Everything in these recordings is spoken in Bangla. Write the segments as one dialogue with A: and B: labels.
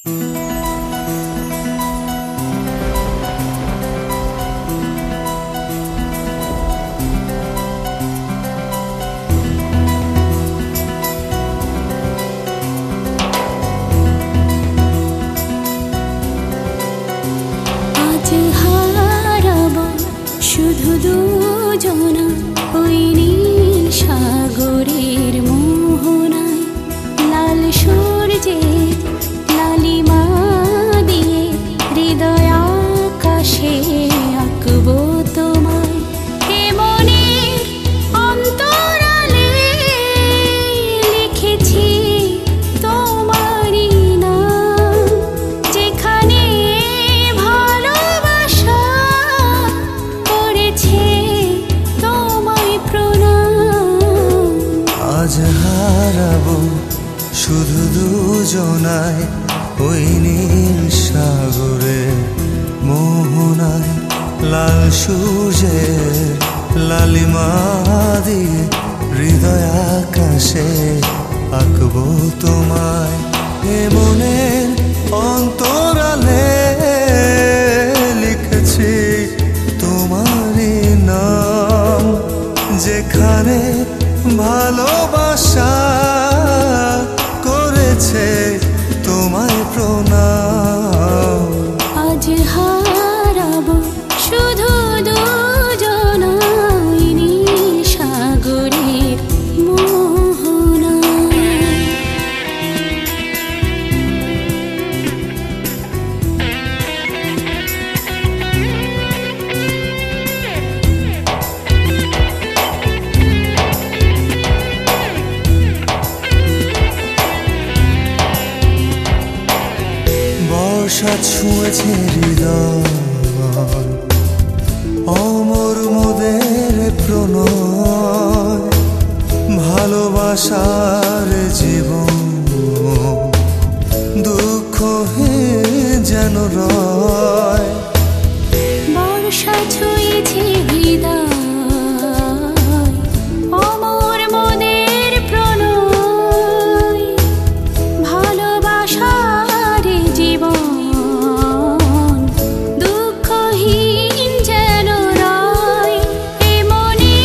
A: শুধু দুজনা ওই নীল সাগরের মোহনায়, লাল সূর্যে লালিমা দিয়ে হৃদয় আকাশে আঁকবো তোমায়। মনের অন্তরালে লিখেছি তোমারই নাম, যেখানে ভালোবাসা করেছে তোমায় প্রণাম।
B: আজ হারাবো শুধু দুজনায় ওই নীল সাগরে মোহনায়, লাল সূর্যের লালিমা দিয়ে হৃদয় আকাশে আঁকবো তোমায়। মনের অন্তরালে লিখেছি তোমারই নাম, যেখানে ভালোবাসা করেছে তোমায় প্রণাম।
A: আজ হারাবো শুধু দুজনা ওই নীল সাগরের মোহনায়।
B: বর্ষা ছুঁয়েছে হৃদয়, অমর মোদের প্রণয়, ভালোবাসার জীবন দুঃখহীন যেন রয়।
A: বর্ষা ছুঁয়েছে হৃদয়, অমর মোদের প্রণয়, ভালোবাসার জীবন দুঃখহীন যেন রয়। মনে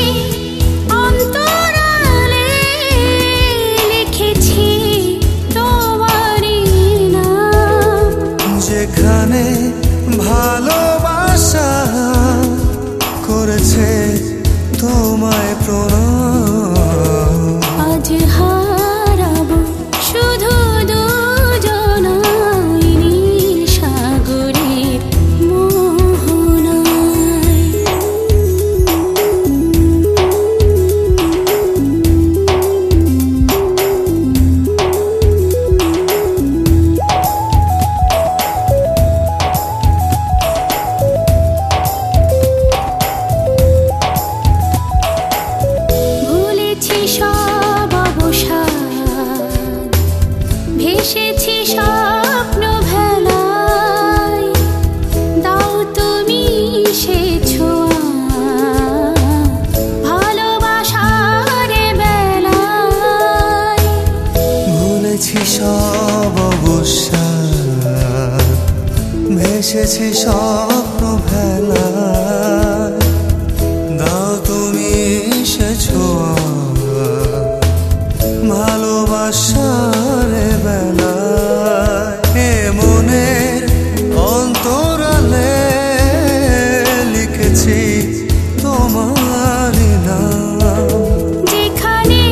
A: অন্তরালে লিখেছি তোমারই নাম,
B: যেখানে ভালোবাসা করেছে তোমায় প্রণাম।
A: আজ হারাবো শুধু দুজনা ওই নীল সাগরের মোহনায়। ভুলেছি সব অবসাদ, ভেসেছি স্বপ্ন ভেলায়, দাও তুমি সে ছোঁয়া ভালোবাসার বেলায়।
B: ভুলেছি সব অবসাদ, ভেসেছি স্বপ্ন ভেলায়, দাও তুমি সে ছোঁয়া ভালোবাসার বেলায়। মনের অন্তরালে লিখেছি তোমারই নাম,
A: যেখানে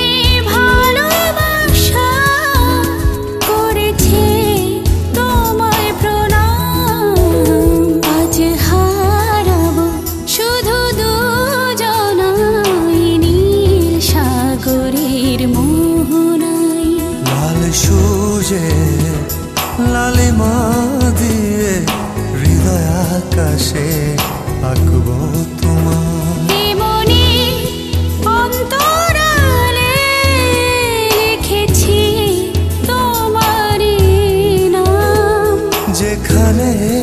A: ভালোবাসা করেছে তোমায় প্রণাম। আজ হারাবো শুধু দুজনা ওই নীল সাগরের মোহনায়,
B: লাল সূর্যের লালিমা দিয়ে হৃদয় আকাশে আঁকবো তোমায়।
A: মনে অন্তরালে লিখেছি তোমারই নাম,
B: যেখানে